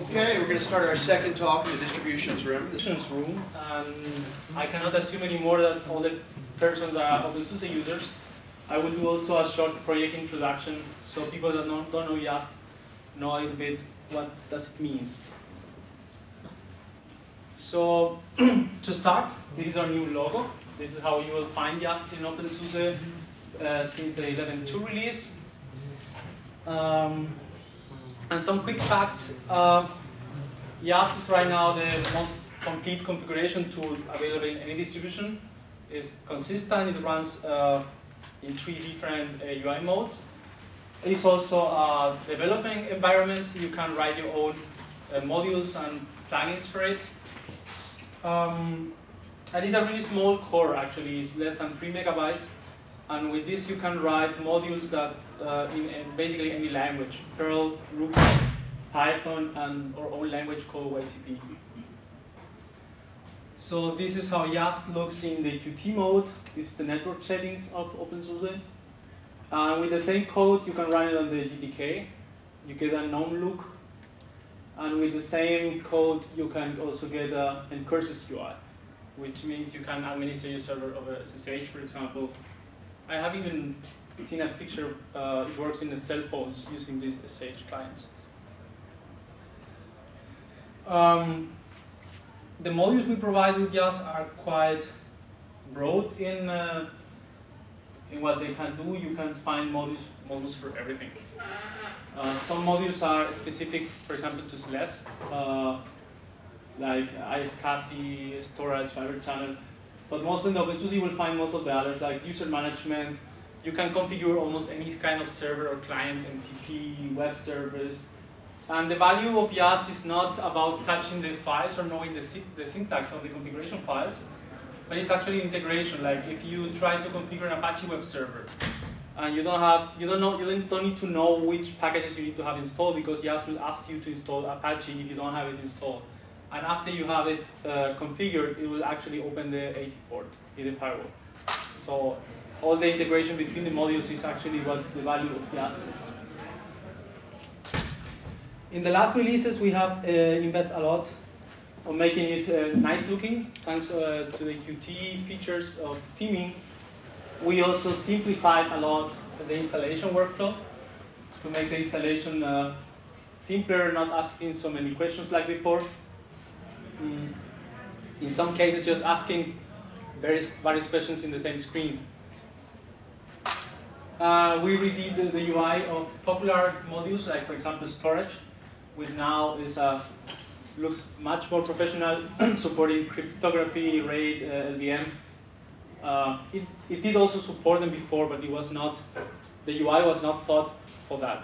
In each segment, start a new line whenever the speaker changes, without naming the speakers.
Okay, we're going to start our second talk in the distributions room.
And I cannot assume anymore that all the persons are OpenSUSE users. I will do also a short project introduction so people that don't know Yast know a little bit what does it means. So to start, this is our new logo. This is how you will find Yast in OpenSUSE since the 11.2 release. And some quick facts. Yast is right now the most complete configuration tool available in any distribution. It's consistent, it runs in 3 different UI modes. It is also a developing environment. You can write your own modules and plugins for it. And it's a really small core actually, it's less than 3 megabytes. And with this you can write modules that in basically any language, Perl, Ruby, Python, and our own language called YCP. So this is how Yast looks in the Qt mode. This is the network settings of OpenSUSE. With the same code, you can run it on the GTK. You get a known look. And with the same code, you can also get an Curses UI, which means you can administer your server over SSH, for example. I have even seen a picture, it works in the cell phones using these SSH clients. The modules we provide with Yast are quite broad in what they can do. You can find modules for everything. Some modules are specific, for example, to SLES, like iSCSI, storage, fiber channel. But most in the OpenSUSE you will find most of the others, like user management. You can configure almost any kind of server or client, MTP, web service. And the value of Yast is not about touching the files or knowing the syntax of the configuration files, but it's actually integration. Like if you try to configure an Apache web server, and you don't need to know which packages you need to have installed, because Yast will ask you to install Apache if you don't have it installed. And after you have it configured, it will actually open the 80 port in the firewall. So all the integration between the modules is actually what the value of Yast is. In the last releases, we have invested a lot on making it nice looking, thanks to the Qt features of theming. We also simplified a lot the installation workflow to make the installation simpler, not asking so many questions like before. In some cases, just asking various questions in the same screen. We redid the UI of popular modules, like for example storage, which now is looks much more professional, supporting cryptography, RAID, LVM. It did also support them before, but it was not. The UI was not thought for that.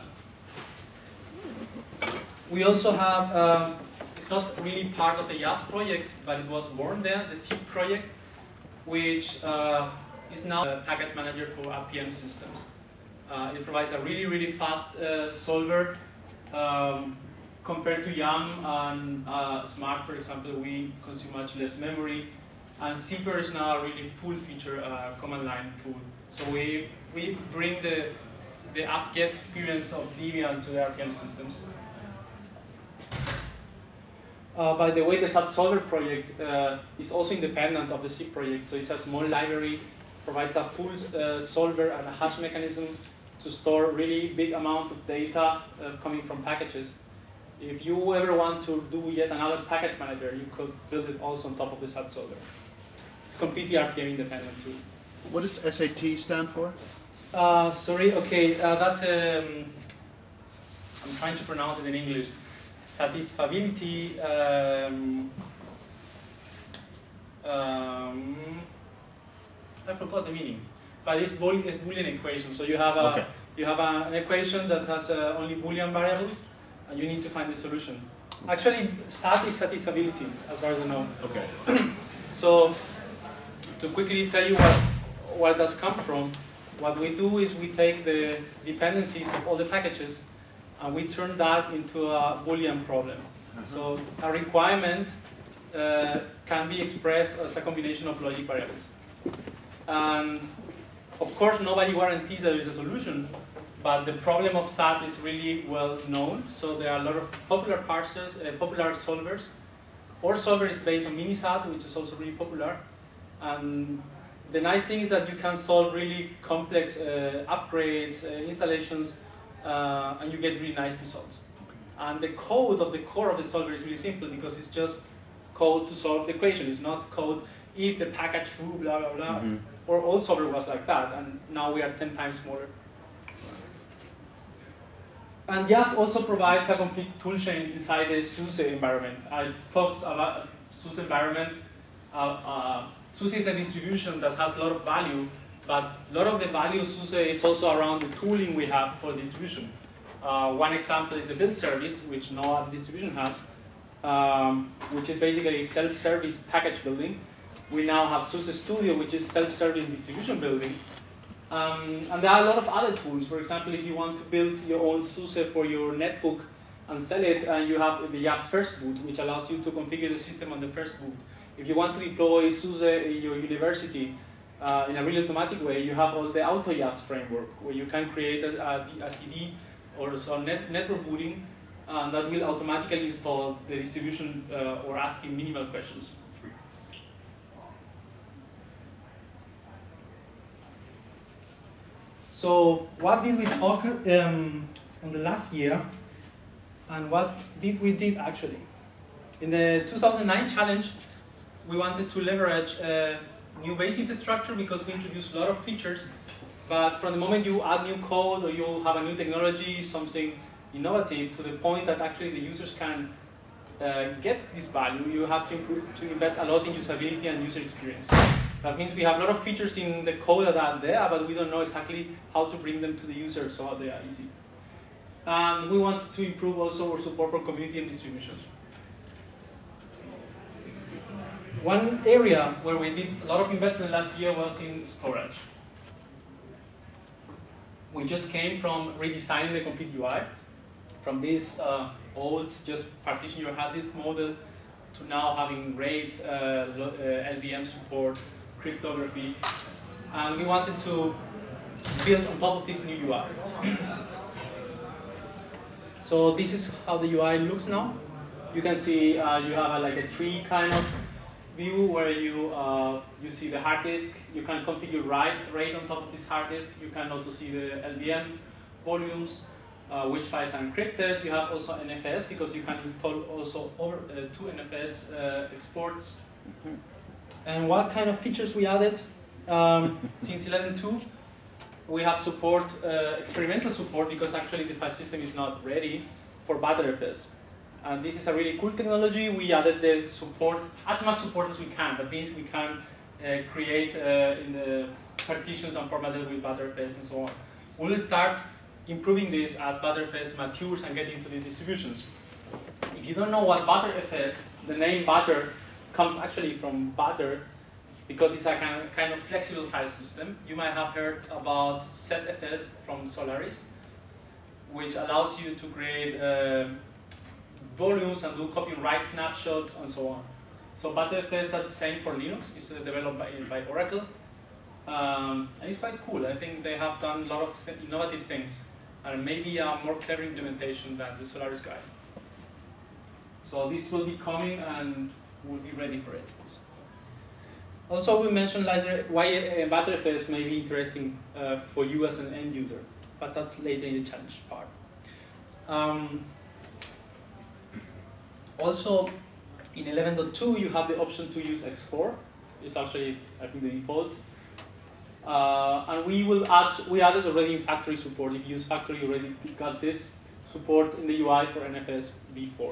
We also have. It's not really part of the Yast project, but it was born there, the SIP project, which is now a package manager for RPM systems. It provides a really fast solver. Compared to YAM and Smart, for example, we consume much less memory. And Zipper is now a really full-feature command line tool. So we bring the apt-get experience of Debian to the RPM systems. By the way, the SAT-Solver project is also independent of the SIP project. So it's a small library, provides a full solver and a hash mechanism to store really big amount of data coming from packages. If you ever want to do yet another package manager, you could build it also on top of the SAT-Solver. It's completely RPM independent too.
What does SAT stand for?
Sorry, okay, that's I'm trying to pronounce it in English. Satisfiability. I forgot the meaning, but it's Boolean equation. So you have an equation that has only Boolean variables, and you need to find the solution. Actually, SAT is satisfiability, as far as I know.
Okay.
So to quickly tell you where that's come from, what we do is we take the dependencies of all the packages and we turn that into a Boolean problem. So a requirement can be expressed as a combination of logic variables. And of course, nobody guarantees that there is a solution, but the problem of SAT is really well known. So there are a lot of popular parsers, popular solvers. Our solver is based on Minisat, which is also really popular. And the nice thing is that you can solve really complex upgrades, installations, and you get really nice results. And the code of the core of the solver is really simple because it's just code to solve the equation. It's not code if the package foo, blah, blah, blah.
Mm-hmm.
Our old solver was like that, and now we are 10 times smaller. And YaST also provides a complete toolchain inside the SUSE environment. I talked about SUSE environment. SUSE is a distribution that has a lot of value, but a lot of the value of SUSE is also around the tooling we have for distribution. One example is the build service, which no other distribution has, which is basically self-service package building. We now have SUSE Studio, which is self-service distribution building. And there are a lot of other tools. For example, if you want to build your own SUSE for your netbook and sell it, you have the YaST First Boot, which allows you to configure the system on the first boot. If you want to deploy SUSE in your university in a really automatic way, you have all the AutoYaST framework, where you can create a CD or some network booting that will automatically install the distribution or asking minimal questions. So what did we talk on the last year, and what did we did actually? In the 2009 challenge, we wanted to leverage a new base infrastructure because we introduced a lot of features, but from the moment you add new code or you have a new technology, something innovative, to the point that actually the users can get this value, you have to invest a lot in usability and user experience. That means we have a lot of features in the code that are there, but we don't know exactly how to bring them to the user so they are easy. And we wanted to improve also our support for community and distributions. One area where we did a lot of investment last year was in storage. We just came from redesigning the complete UI, from this old just partition your hard disk model to now having RAID, LVM support, cryptography, and we wanted to build on top of this new UI. So this is how the UI looks now. You can see you have like a tree kind of view where you see the hard disk. You can configure RAID on top of this hard disk. You can also see the LVM volumes, which files are encrypted. You have also NFS because you can install also over 2 NFS exports. And what kind of features we added? Since 11.2, we have support, experimental support, because actually the file system is not ready for Btrfs. And this is a really cool technology. We added the support, as much support as we can. That means we can create in the partitions and formatted with Btrfs and so on. We'll start improving this as Btrfs matures and get into the distributions. If you don't know what Btrfs, the name Butter comes actually from Butter because it's a kind of flexible file system. You might have heard about ZFS from Solaris, which allows you to create volumes and do copy and write snapshots and so on. So Btrfs does the same for Linux. It's developed by Oracle. And it's quite cool. I think they have done a lot of innovative things and maybe a more clever implementation than the Solaris guy. So this will be coming and we'll be ready for it. Also, we mentioned later why Btrfs may be interesting for you as an end user, but that's later in the challenge part. Also, in 11.2, you have the option to use X4. It's actually, I think, the default. And we added already in factory support. If you use factory, you already got this support in the UI for NFS v4.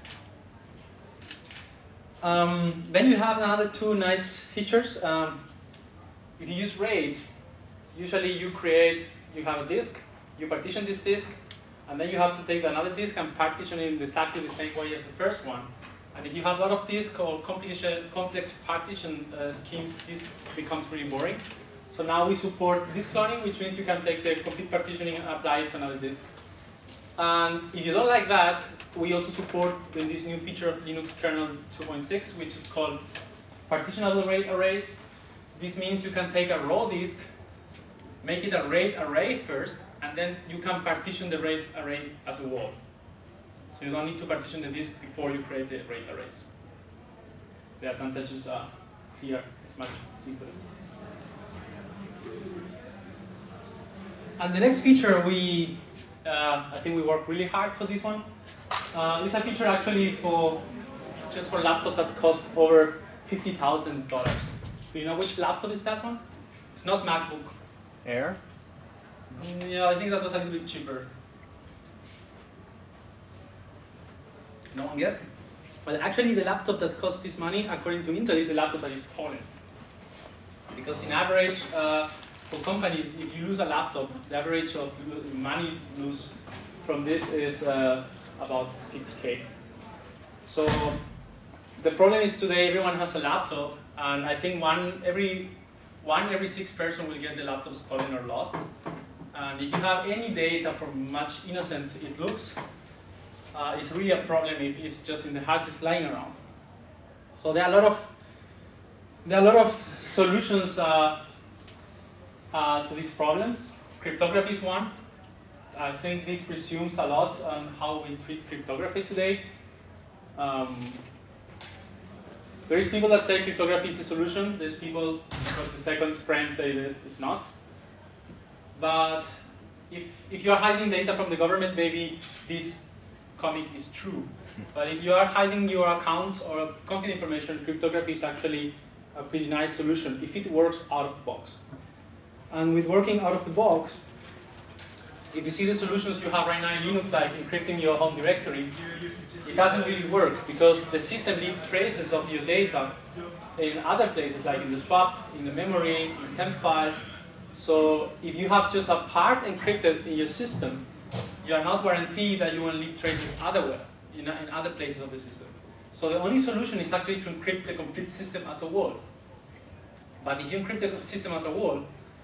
Then you have another 2 nice features. If you use RAID, usually you have a disk, you partition this disk, and then you have to take another disk and partition it in exactly the same way as the first one. And if you have a lot of disk or complex partition schemes, this becomes really boring. So now we support disk cloning, which means you can take the complete partitioning and apply it to another disk. And if you don't like that, we also support this new feature of Linux kernel 2.6, which is called partitionable RAID arrays. This means you can take a raw disk, make it a RAID array first, and and then you can partition the RAID array as a wall. So you don't need to partition the disk before you create the RAID arrays. The advantages are here. It's much simpler. And the next feature, I think we worked really hard for this one. It's a feature actually just for laptop that cost over $50,000. Do you know which laptop is that one? It's not MacBook.
Air?
Yeah, I think that was a little bit cheaper. No one guessed? But actually the laptop that costs this money, according to Intel, is the laptop that is stolen. Because in average, for companies, if you lose a laptop, the average of money lost from this is about 50K. So the problem is today everyone has a laptop, and I think every 6 person will get the laptop stolen or lost. And if you have any data, for much innocent it looks, it's really a problem if it's just in the hard disk lying around. So there are a lot of solutions to these problems. Cryptography is one. I think this presumes a lot on how we treat cryptography today. There is people that say cryptography is the solution. There's people, because the second friend say this, it's not. But if you are hiding data from the government, maybe this comic is true. But if you are hiding your accounts or company information, cryptography is actually a pretty nice solution if it works out of the box. And with working out of the box, if you see the solutions you have right now in Linux, like encrypting your home directory, it doesn't really work because the system leaves traces of your data in other places, like in the swap, in the memory, in temp files. So if you have just a part encrypted in your system, you are not guaranteed that you will leave traces otherwhere, in other places of the system. So the only solution is actually to encrypt the complete system as a whole. But if you encrypt the system as a whole,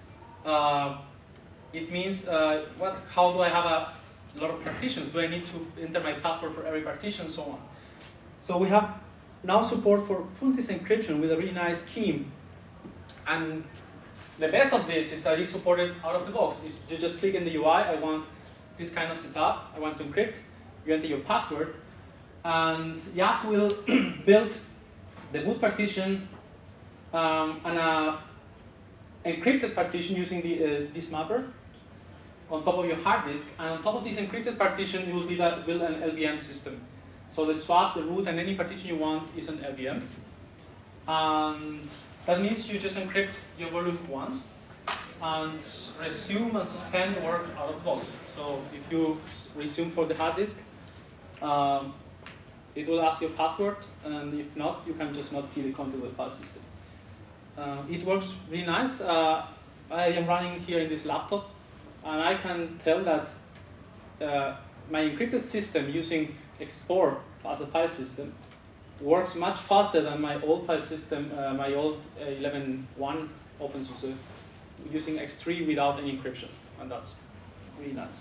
it means, how do I have a lot of partitions? Do I need to enter my password for every partition, and so on? So we have now support for full disk encryption with a really nice scheme. And the best of this is that it's supported out of the box. You just click in the UI, I want this kind of setup, I want to encrypt, you enter your password, and Yas will build the boot partition and a encrypted partition using this mapper on top of your hard disk, and on top of this encrypted partition, you will build an LVM system. So the swap, the root, and any partition you want is an LVM. And that means you just encrypt your volume once, and resume and suspend work out of the box. So if you resume for the hard disk, it will ask your password, and if not, you can just not see the content of the file system. It works really nice. I am running here in this laptop, and I can tell that my encrypted system using X4 as a file system works much faster than my old file system, my old 11.1 OpenSUSE, using X3 without any encryption, and that's really nice.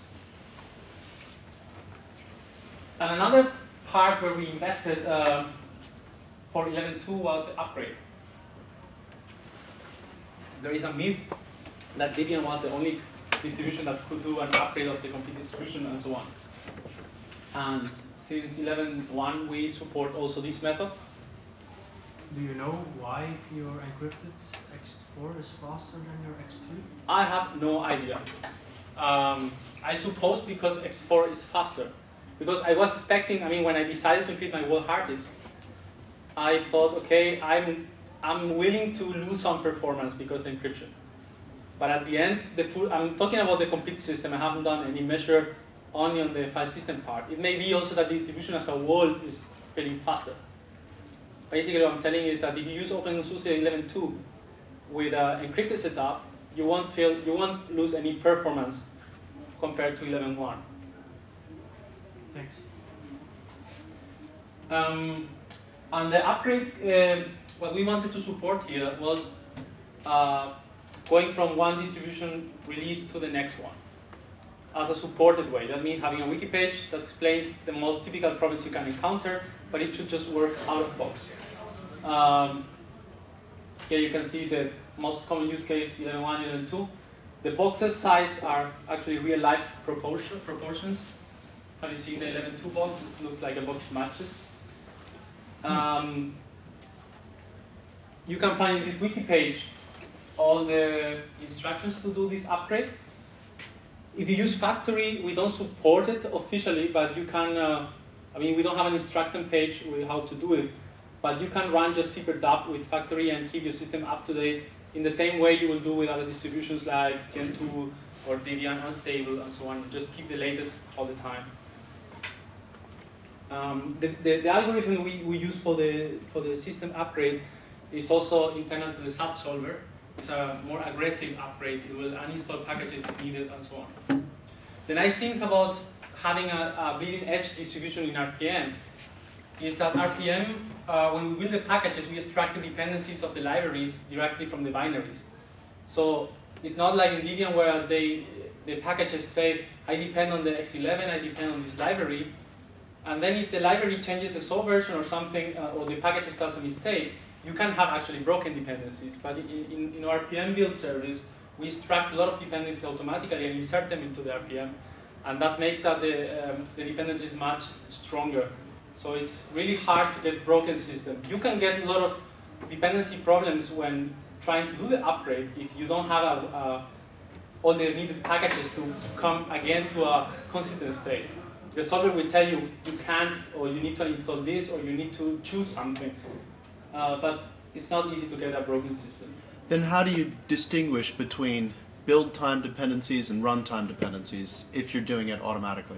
And another part where we invested for 11.2 was the upgrade. There is a myth that Debian was the only distribution that could do an upgrade of the complete distribution and so on. And since 11.1, we support also this method.
Do you know why your encrypted X4 is faster than your X3?
I have no idea. I suppose because X4 is faster. Because I was expecting, when I decided to encrypt my whole hard disk, I thought, okay, I'm willing to lose some performance because of the encryption. But at the end, I'm talking about the complete system. I haven't done any measure only on the file system part. It may be also that the distribution as a whole is getting faster. Basically, what I'm telling you is that if you use OpenSUSE 11.2 with an encrypted setup, you won't lose any performance compared to 11.1.
Thanks.
On the upgrade, what we wanted to support here was going from one distribution release to the next one as a supported way. That means having a wiki page that explains the most typical problems you can encounter, but it should just work out of the box. Here you can see the most common use case, 11.1, 11.2. The boxes size are actually real-life proportions. Have you seen the 11.2 box? This looks like a box of matches. You can find in this wiki page all the instructions to do this upgrade. If you use factory, we don't support it officially, but you can, I mean, we don't have an instruction page with how to do it, but you can run just cprdub with factory and keep your system up to date in the same way you will do with other distributions like Gentoo or Debian Unstable and so on. Just keep the latest all the time. The algorithm we use for the system upgrade is also internal to the SAT solver. It's a more aggressive upgrade. It will uninstall packages if needed and so on. The nice things about having a bleeding edge distribution in RPM is that RPM, when we build the packages, we extract the dependencies of the libraries directly from the binaries. So it's not like in Debian where the packages say, I depend on the X11, I depend on this library. And then if the library changes the subversion or something, or the package does a mistake, you can have actually broken dependencies. But in our RPM build service, we extract a lot of dependencies automatically and insert them into the RPM. And that makes that the dependencies much stronger. So it's really hard to get broken system. You can get a lot of dependency problems when trying to do the upgrade if you don't have all the needed packages to come again to a consistent state. The solver will tell you you can't, or you need to install this, or you need to choose something. But it's not easy to get a broken system.
Then how do you distinguish between build time dependencies and runtime dependencies if you're doing it automatically?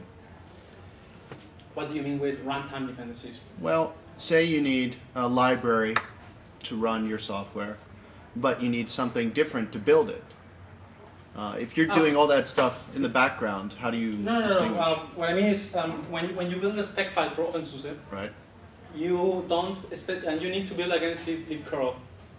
What do you mean with runtime dependencies?
Well, say you need a library to run your software, but you need something different to build it. If you're doing all that stuff in the background, how do you distinguish?
No. What I mean is, when you build a spec file for OpenSUSE,
Right.
you don't expect, and you need to build against libcurl.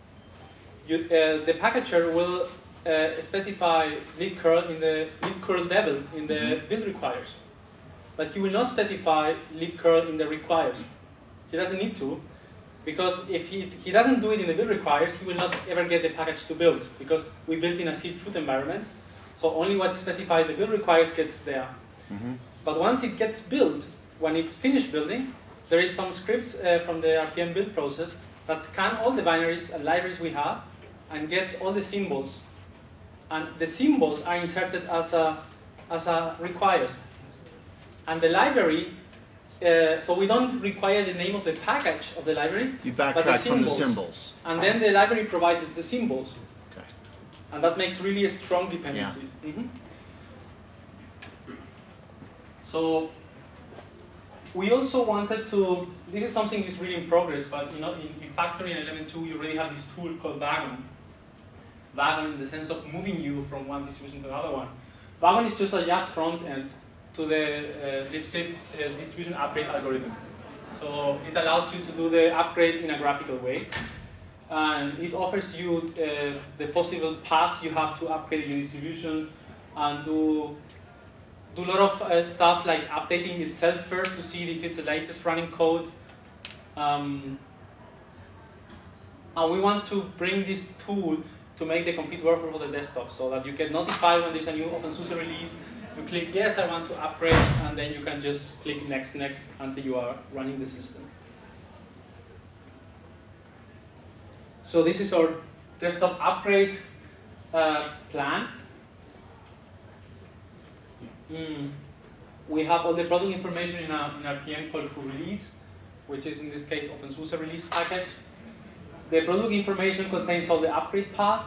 The packager will specify libcurl in the libcurl level in the build requires, but he will not specify libcurl in the requires. He doesn't need to, because if he doesn't do it in the build requires, he will not ever get the package to build, because we built in a C-root environment, so only what's specified in the build requires gets there. But once it gets built, when it's finished building, there is some scripts from the RPM build process that scan all the binaries and libraries we have and gets all the symbols. And the symbols are inserted as a requires. And the library, so we don't require the name of the package of the library,
You
but
backtrack from the symbols.
And then the library provides the symbols.
Okay.
And that makes really strong dependencies. So we also wanted to, this is something that's really in progress, but you know, in Factory and 11.2, you already have this tool called Wagon. Wagon in the sense of moving you from one distribution to another one. Wagon is just a just front end to the libzip distribution upgrade algorithm. So it allows you to do the upgrade in a graphical way. And it offers you the possible paths you have to upgrade your distribution and do a lot of stuff like updating itself first to see if it's the latest running code. And we want to bring this tool to make the complete workflow for the desktop so that you get notified when there's a new OpenSUSE release. You click yes, I want to upgrade, and then you can just click next, next until you are running the system. So this is our desktop upgrade plan. We have all the product information in our PM called full release, which is in this case OpenSUSE release package. The product information contains all the upgrade path.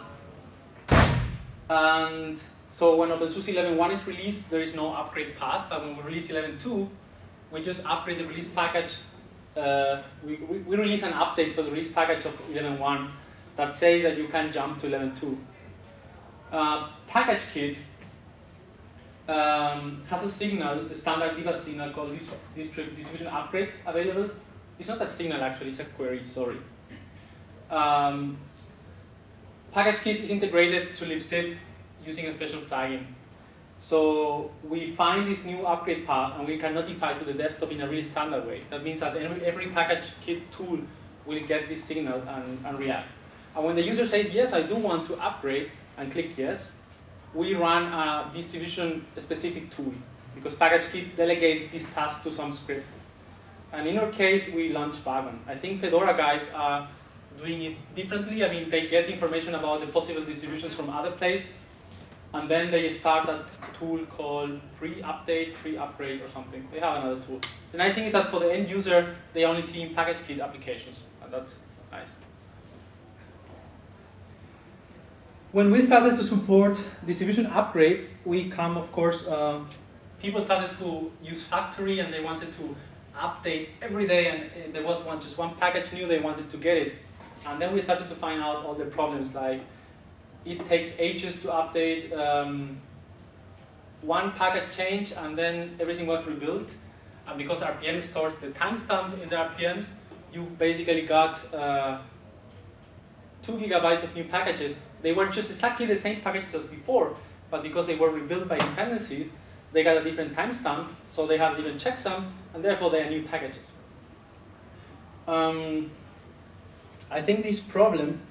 And so when OpenSUSE 11.1 is released, there is no upgrade path. But when we release 11.2, we just upgrade the release package. We release an update for the release package of 11.1 that says that you can jump to 11.2. Package kit has a signal, a standard default signal called distribution upgrades available. It's not a signal actually, it's a query, sorry. Package kit is integrated to libzip using a special plugin. So we find this new upgrade path and we can notify to the desktop in a really standard way. That means that every package kit tool will get this signal and react. And when the user says, yes, I do want to upgrade, and click yes, we run a distribution-specific tool, because PackageKit delegates this task to some script. And in our case, we launch Vagon. I think Fedora guys are doing it differently. I mean, they get information about the possible distributions from other places, and then they start a tool called pre-update, pre-upgrade, or something. They have another tool. The nice thing is that for the end user, they only see PackageKit applications, and that's nice. When we started to support distribution upgrade, we come, of course, people started to use factory, and they wanted to update every day, and there was just one package new, they wanted to get it. And then we started to find out all the problems, like it takes ages to update one package change, and then everything was rebuilt. And because RPM stores the timestamp in the RPMs, you basically got 2 gigabytes of new packages. They were just exactly the same packages as before, but because they were rebuilt by dependencies, they got a different timestamp, so they have a different checksum, and therefore they are new packages. I think this problem,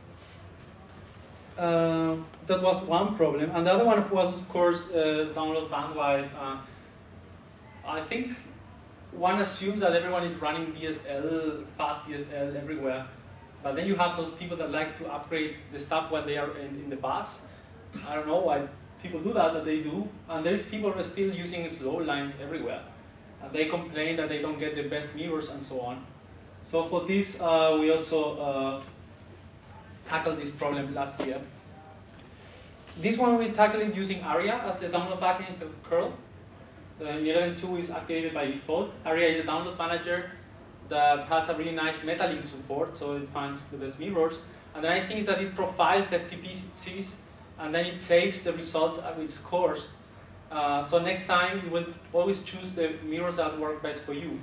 that was one problem, and the other one was, of course, download bandwidth. I think one assumes that everyone is running DSL, fast DSL everywhere, but then you have those people that likes to upgrade the stuff when they are in the bus. I don't know why people do that, but they do. And there's people who are still using slow lines everywhere. And they complain that they don't get the best mirrors and so on. So for this, we also tackled this problem last year. This one we tackled it using ARIA as the download backend instead of curl. The 11.2 is activated by default. ARIA is a download manager that has a really nice metalink support, so it finds the best mirrors. And the nice thing is that it profiles the FTPs it sees, and then it saves the result with scores. So next time, you will always choose the mirrors that work best for you.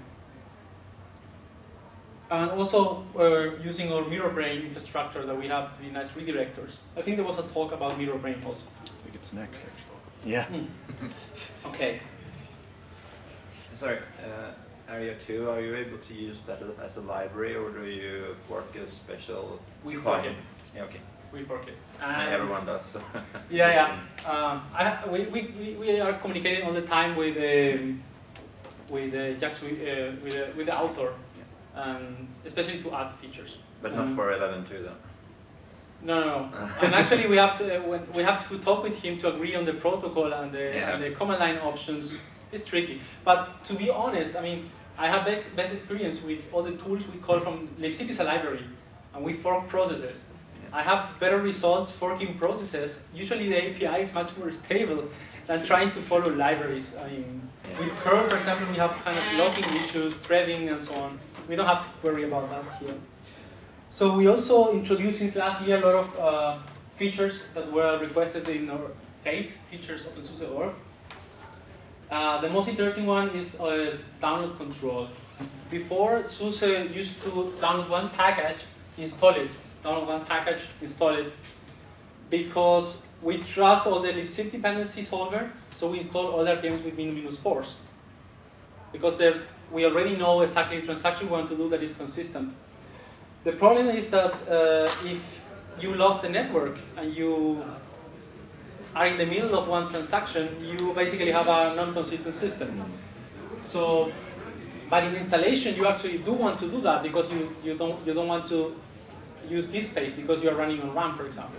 And also, we're using our MirrorBrain infrastructure that we have really nice redirectors. I think there was a talk about MirrorBrain also.
I think it's next. Yeah.
Okay.
Sorry, Area 2, are you able to use that as a library, or do you fork a special?
We fork it.
Yeah, okay.
We fork it.
Everyone does. So.
Yeah. We are communicating all the time with the author, especially to add features.
But not for 11.2 then.
No. And actually, we have to talk with him to agree on the protocol and the command line options. It's tricky. But to be honest, I mean, I have best experience with all the tools we call from libcp is a library, and we fork processes. I have better results forking processes. Usually the API is much more stable than trying to follow libraries. I mean, with curl, for example, we have kind of locking issues, threading, and so on. We don't have to worry about that here. So we also introduced since last year a lot of features that were requested in our FATE, features OpenSUSE.org. The most interesting one is download control. Before, SUSE used to download one package, install it. Download one package, install it. Because we trust all the libcp dependency solver, so we install all the RPMs with -4s. Because we already know exactly the transaction we want to do that is consistent. The problem is that if you lost the network and you are in the middle of one transaction, you basically have a non-consistent system. So, but in installation, you actually do want to do that because you don't want to use this space because you are running on RAM, for example.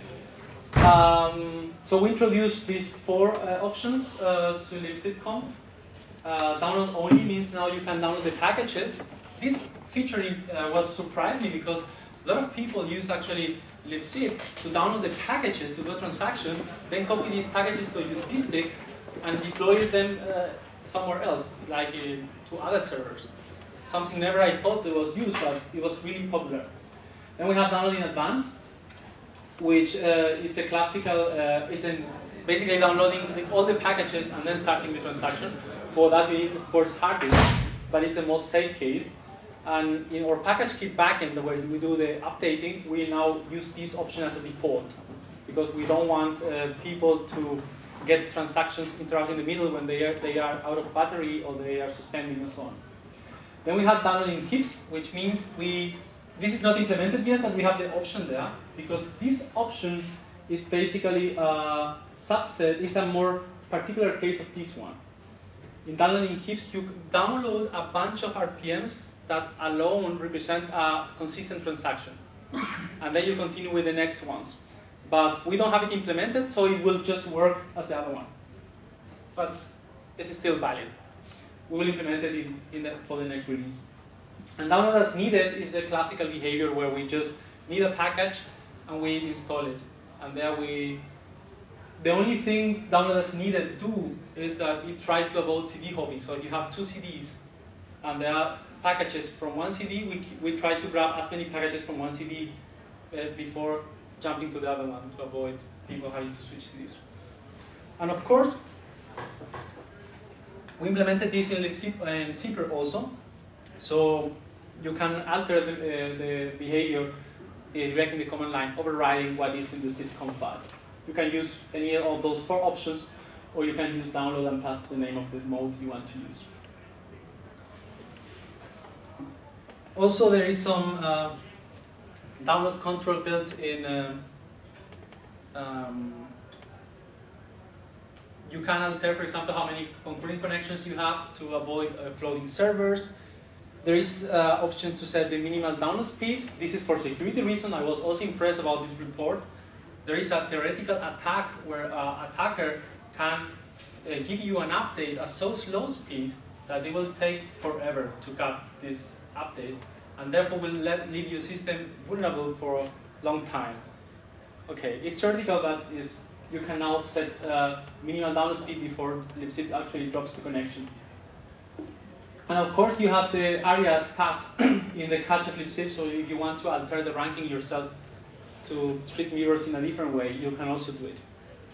So we introduced these 4 options to libcpconf. Download only means now you can download the packages. This feature was surprised me because a lot of people use actually libcp to download the packages to do a transaction, then copy these packages to a USB stick and deploy them somewhere else, like to other servers. Something never I thought it was used, but it was really popular. Then we have download in advance, which is the classical, basically downloading all the packages and then starting the transaction. For that, we need, of course, hard disk, but it's the most safe case. And in our PackageKit backend, where we do the updating, we now use this option as a default, because we don't want people to get transactions interrupted in the middle when they are out of battery or they are suspending and so on. Then we have downloading heaps, which means this is not implemented yet, but we have the option there, because this option is basically a subset, is a more particular case of this one. In downloading heaps, you download a bunch of RPMs that alone represent a consistent transaction. And then you continue with the next ones. But we don't have it implemented, so it will just work as the other one. But this is still valid. We will implement it for the next release. And download as needed is the classical behavior where we just need a package and we install it. And there the only thing download as needed do is that it tries to avoid CD hopping. So if you have two CDs and there are packages from one CD, we try to grab as many packages from one CD before jumping to the other one to avoid people having to switch CDs. And of course, we implemented this in Zipper also. So you can alter the behavior directly in the command line, overriding what is in the zipcom file. You can use any of those 4 options, or you can use download and pass the name of the mode you want to use. Also, there is some download control built in. You can alter, for example, how many concurrent connections you have to avoid floating servers. There is option to set the minimal download speed. This is for security reason. I was also impressed about this report. There is a theoretical attack where an attacker can give you an update at so slow speed that it will take forever to cut this update, and therefore will leave your system vulnerable for a long time. Okay, it's theoretical, but you can now set minimal download speed before libzip actually drops the connection. And of course, you have the ARIA stats in the cache of libzip, so if you want to alter the ranking yourself to treat mirrors in a different way, you can also do it.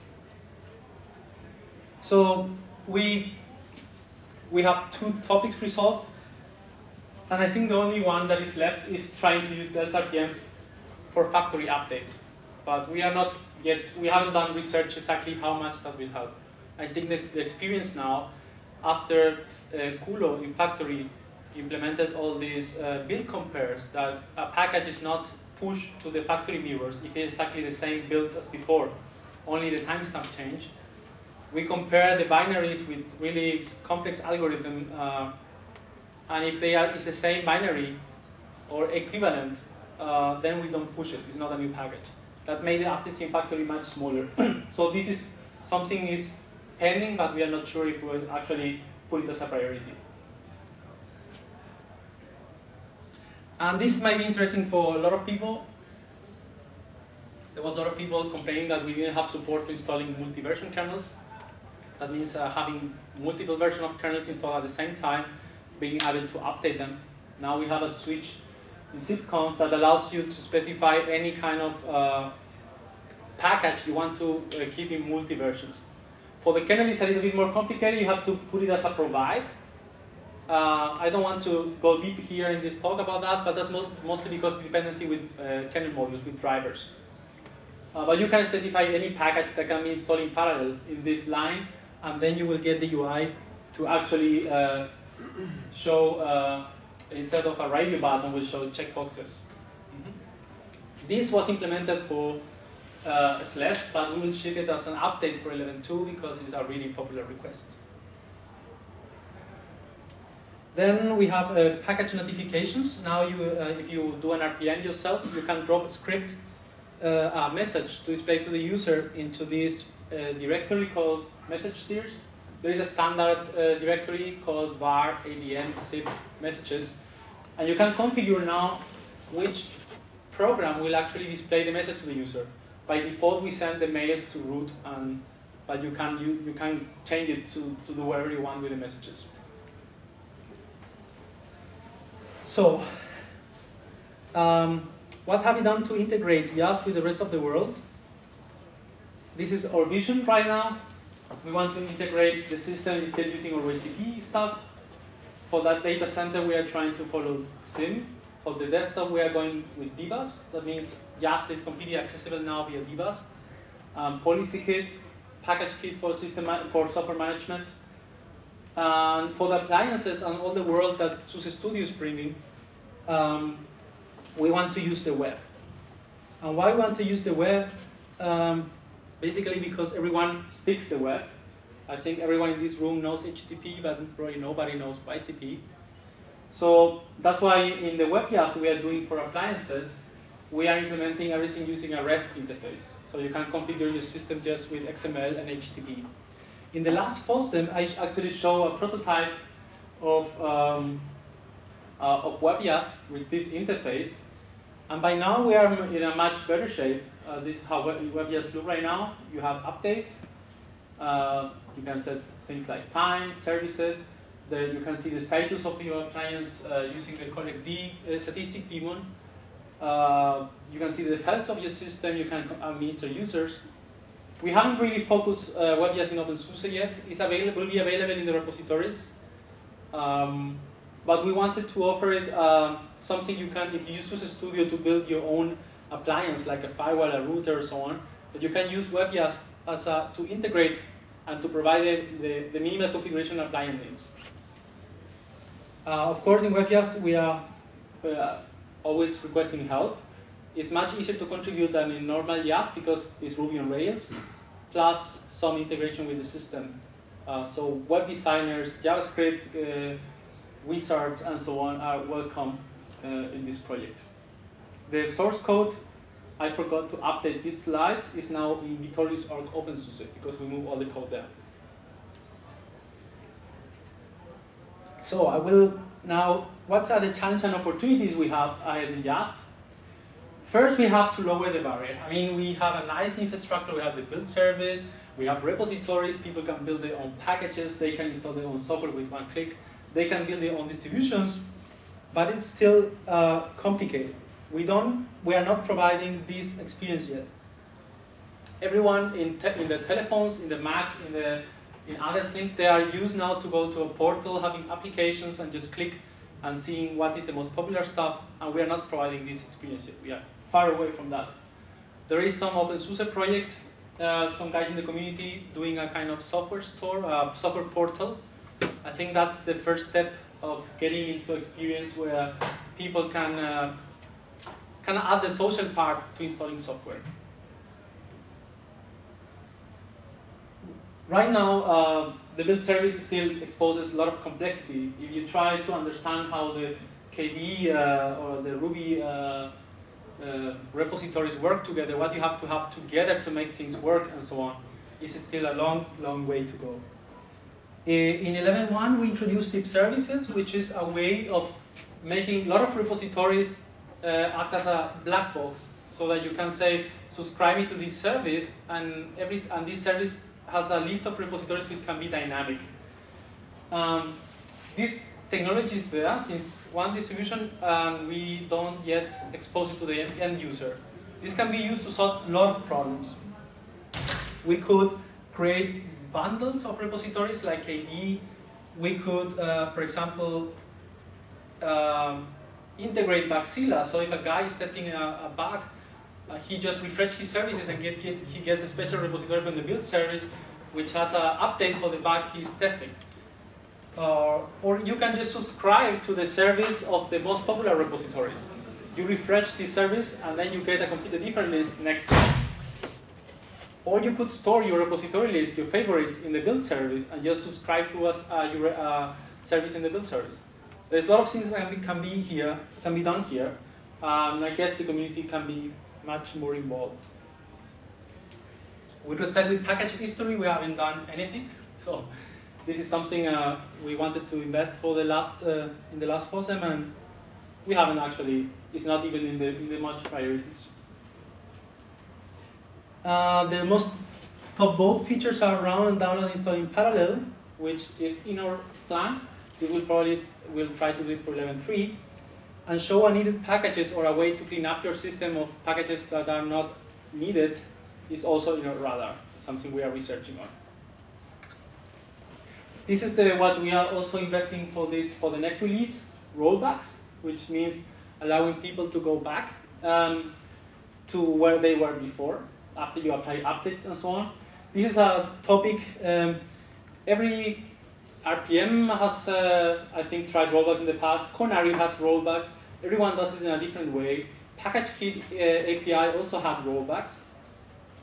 So we have 2 topics resolved, and I think the only one that is left is trying to use Delta RPMs for factory updates. But we haven't done research exactly how much that will help. I think the experience now, after Kulo in factory implemented all these build compares, that a package is not pushed to the factory mirrors if it's exactly the same build as before, only the timestamp change. We compare the binaries with really complex algorithm, and if it's the same binary or equivalent, then we don't push it. It's not a new package. That made the updates in factory much smaller. So this is something is pending, but we are not sure if we will actually put it as a priority. And this might be interesting for a lot of people. There was a lot of people complaining that we didn't have support to installing multi-version kernels. That means having multiple versions of kernels installed at the same time, being able to update them. Now we have a switch in zipconf that allows you to specify any kind of package you want to keep in multi-versions. For the kernel, it's a little bit more complicated. You have to put it as a provide. I don't want to go deep here in this talk about that, but that's mostly because of dependency with kernel modules, with drivers. But you can specify any package that can be installed in parallel in this line, and then you will get the UI to actually show, instead of a radio button, will show checkboxes. This was implemented for SLES, but we will ship it as an update for 11.2 because it's a really popular request. Then we have package notifications. Now, if you do an RPM yourself, you can drop a script, a message to display to the user into this directory called message steers. There is a standard directory called var adm zip messages, and you can configure now which program will actually display the message to the user. By default, we send the mails to root, but you can change it to do whatever you want with the messages. So, what have we done to integrate YaST with the rest of the world? This is our vision right now. We want to integrate the system instead using our recipe stuff. For that data center, we are trying to follow SIM. For the desktop, we are going with DBus. That means YaST is completely accessible now via DBus. Policy kit, package kit for software management. And for the appliances and all the world that SUSE Studio is bringing, we want to use the web. And why we want to use the web basically because everyone speaks the web. I think everyone in this room knows HTTP, but probably nobody knows YCP. So that's why in the WebGIAs we are doing for appliances, we are implementing everything using a REST interface. So you can configure your system just with XML and HTTP. In the last FOSDEM, I actually show a prototype of WebGIAs with this interface. And by now we are in a much better shape. This is how WebGIAs look right now. You have updates. You can set things like time, services. You can see the status of your appliance using the Connect statistic daemon. You can see the health of your system. You can administer users. We haven't really focused WebGIAs in OpenSUSE yet. Will be available in the repositories. But we wanted to offer it something you can, if you use SUSE Studio to build your own appliance, like a firewall, a router, so on, that you can use WebGIAs to integrate and to provide the minimal configuration appliance needs. Of course, in WebGIAs, we are always requesting help. It's much easier to contribute than in normal YAS because it's Ruby on Rails, plus some integration with the system. So web designers, JavaScript, wizards, and so on are welcome in this project. The source code, I forgot to update these slides, is now in Vitorius.org OpenSUSE because we moved all the code there. So I will now, what are the challenges and opportunities we have ahead in YAST? First, we have to lower the barrier. I mean, we have a nice infrastructure. We have the build service. We have repositories. People can build their own packages. They can install their own software with one click. They can build their own distributions. But it's still complicated. We are not providing this experience yet. Everyone in the telephones, in the Macs, in other things, they are used now to go to a portal, having applications, and just click and seeing what is the most popular stuff. And we are not providing this experience yet. We are far away from that. There is some OpenSUSE project, some guys in the community doing a kind of software store, software portal. I think that's the first step of getting into experience where people can add the social part to installing software. Right now, the build service still exposes a lot of complexity. If you try to understand how the KDE or the Ruby repositories work together, what you have to have together to make things work, and so on, this is still a long, long way to go. In 11.1, we introduced SIP services, which is a way of making a lot of repositories act as a black box, so that you can say, subscribe me to this service, and this service has a list of repositories which can be dynamic. This technology is there since one distribution, and we don't yet expose it to the end user. This can be used to solve a lot of problems. We could create bundles of repositories like KDE. We could, for example, integrate Bugzilla. So if a guy is testing a bug, he just refreshes his services and he gets a special repository from the build service which has an update for the bug he's testing. Or you can just subscribe to the service of the most popular repositories. You refresh this service and then you get a completely different list next to it. Or you could store your repository list, your favorites, in the build service and just subscribe to your service in the build service. There's a lot of things that can be done here. I guess the community can be much more involved. With respect with package history, we haven't done anything. So this is something we wanted to invest for in the last FOSDEM, and we haven't actually. It's not even in the much priorities. The most top both features are run and download and install in parallel, which is in our plan. We will try to do it for 11.3, and show unneeded packages or a way to clean up your system of packages that are not needed is also in our radar, something we are researching on. This is what we are also investing for the next release, rollbacks, which means allowing people to go back to where they were before, after you apply updates and so on. This is a topic, every RPM has, I think, tried rollback in the past. Conari has rollbacks. Everyone does it in a different way. PackageKit API also have rollbacks.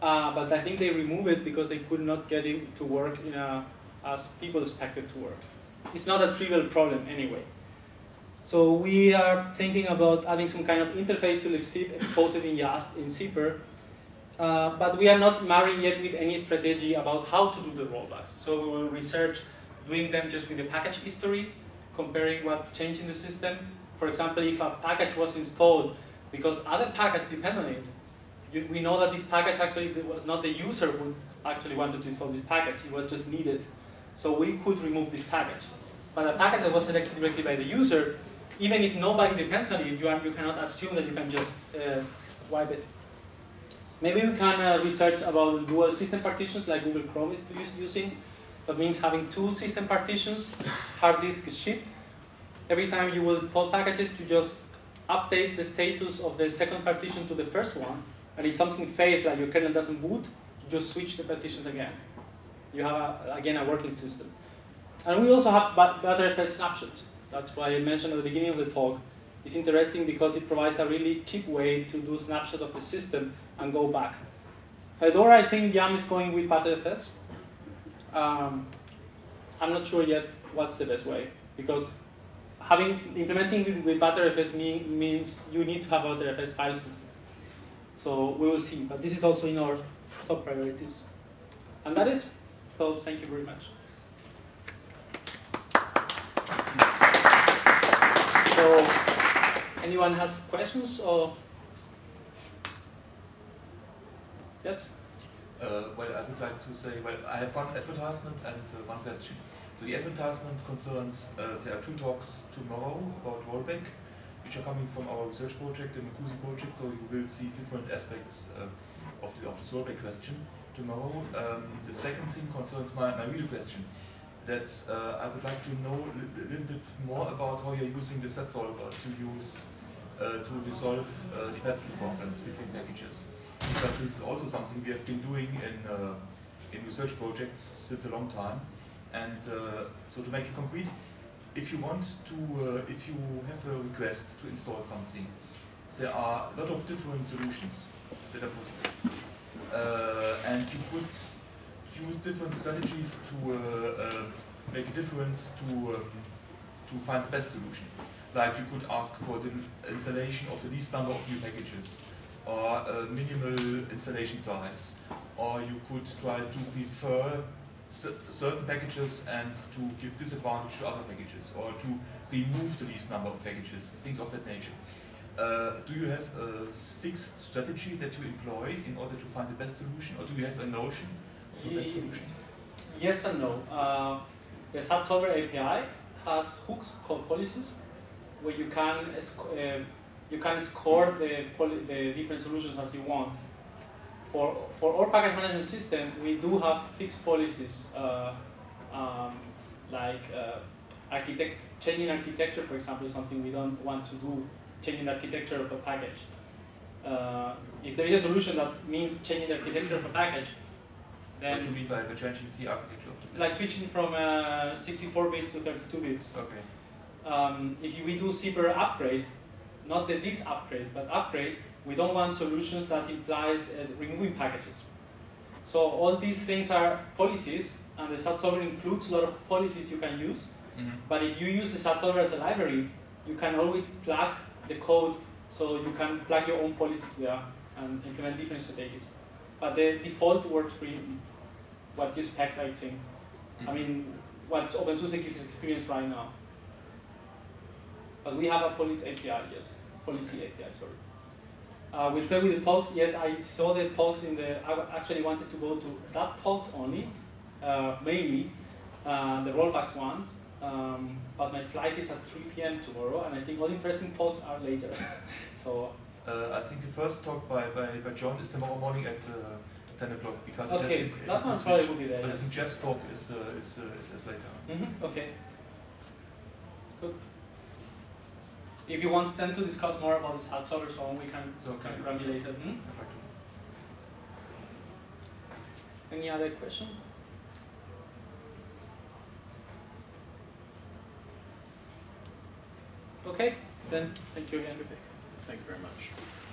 but I think they removed it because they could not get it to work as people expected to work. It's not a trivial problem anyway. So we are thinking about adding some kind of interface to libzip, expose it in Yast, in Zypper, but we are not married yet with any strategy about how to do the rollbacks. So we will research doing them just with the package history, comparing what changed in the system. For example, if a package was installed because other package depend on it, we know that this package actually was not the user who actually wanted to install this package, it was just needed. So we could remove this package. But a package that was selected directly by the user, even if nobody depends on it, you cannot assume that you can just wipe it. Maybe we can research about dual system partitions like Google Chrome is using. That means having two system partitions, hard disk is chip. Every time you will install packages, you just update the status of the second partition to the first one. And if something fails, like your kernel doesn't boot, you just switch the partitions again. You have, again, a working system. And we also have Btrfs snapshots. That's why I mentioned at the beginning of the talk. It's interesting because it provides a really cheap way to do a snapshot of the system and go back. Fedora, I think Yam is going with Btrfs. I'm not sure yet what's the best way, because implementing with Btrfs means you need to have Btrfs file system. So we will see, but this is also in our top priorities. And that is, so thank you very much. So, anyone has questions or? Yes?
Well, I would like to say, well, I have one advertisement and one question. So the advertisement concerns, there are 2 talks tomorrow about rollback, which are coming from our research project, the Macusi project, so you will see different aspects of this rollback question tomorrow. The second thing concerns my real question. That's, I would like to know a little bit more about how you're using the set solver to resolve dependency problems between packages. Because this is also something we have been doing in research projects since a long time. And so to make it concrete, if you want to, if you have a request to install something, there are a lot of different solutions that are possible. And you could use different strategies to make a difference to find the best solution. Like you could ask for the installation of the least number of new packages, or a minimal installation size, or you could try to prefer certain packages and to give disadvantage to other packages, or to remove the least number of packages, things of that nature. Do you have a fixed strategy that you employ in order to find the best solution, or do you have a notion of the best solution?
Yes and no. The SAT Solver API has hooks called policies, where you can score the different solutions as you want. For our package management system, we do have fixed policies, like changing architecture, for example, is something we don't want to do, changing the architecture of a package. If there is a solution that means changing the architecture of a package, then...
What do you mean by the changing the architecture of the package?
Like switching from 64-bit to 32 bits.
Okay.
If we do Zypper upgrade, not the this upgrade, but upgrade, we don't want solutions that implies removing packages. So all these things are policies, and the SAT Solver includes a lot of policies you can use.
Mm-hmm.
But if you use the SAT Solver as a library, you can always plug the code, so you can plug your own policies there and implement different strategies. But the default works pretty what you expect, I think. Mm-hmm. I mean, what OpenSUSE gives experience right now. But we have a policy API, yes. Policy API, sorry. With respect with the talks, yes, I saw the talks I actually wanted to go to that talks only, mainly, the rollbacks ones. But my flight is at 3 p.m. tomorrow, and I think all interesting talks are later. So.
I think the first talk by John is tomorrow morning at 10 o'clock, because
okay, that one probably will be there.
But
yes.
I think Jeff's talk is later.
Mm-hmm. Okay. Good. If you want then to discuss more about the SAT Solver, so on, we can run you later. Hmm? Any other question? Okay, then thank you again.
Thank you very much.